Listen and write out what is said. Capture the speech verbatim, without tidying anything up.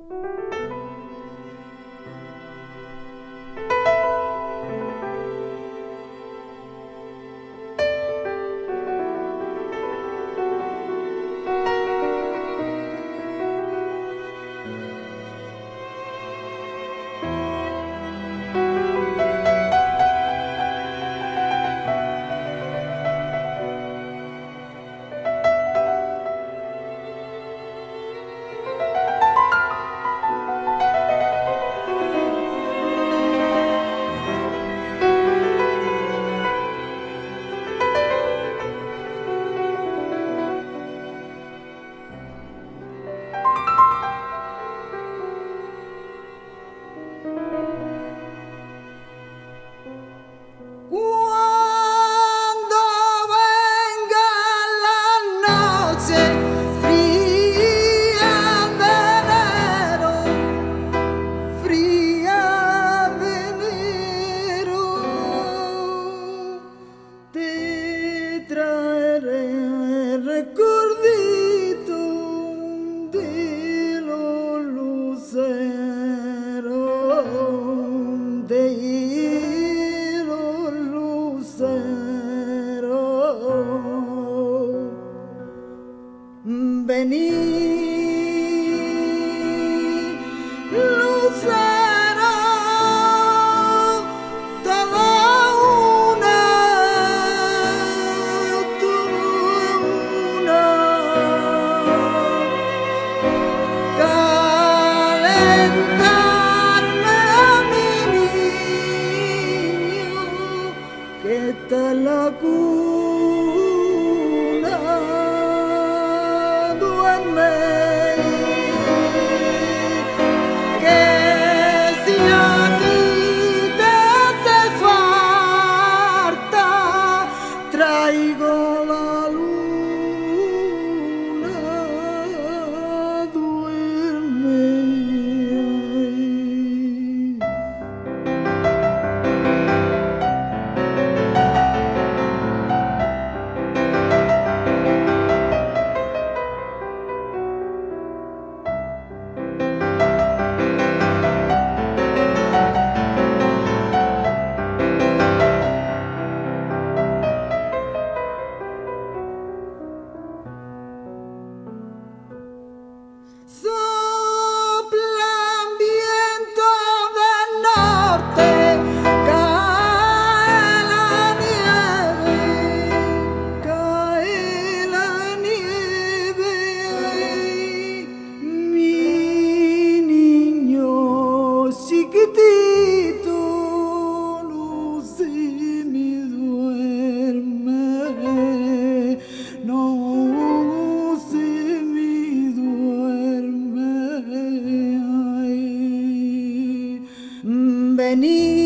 Recordito de los luceros, de los luceros. Vení, lucero, toda una, toda una, calentarme a mi niño que está en la cuna. Duerme, que si a ti te hace falta, traigo la luna. Duerme. Soplan vientos del norte, cae la nieve, cae la nieve. Mi niño chiquitito, Lucy, mi duerme, no. Vení.